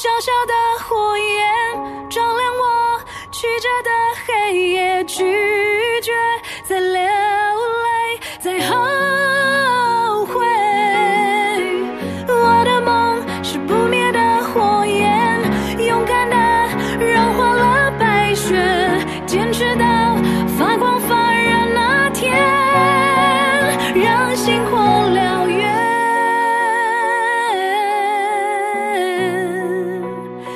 小小的火焰照亮我曲折的黑夜，拒绝再流泪，再后悔。我的梦是不灭的火焰，勇敢的融化了白雪，坚持到发光发热那天，让星火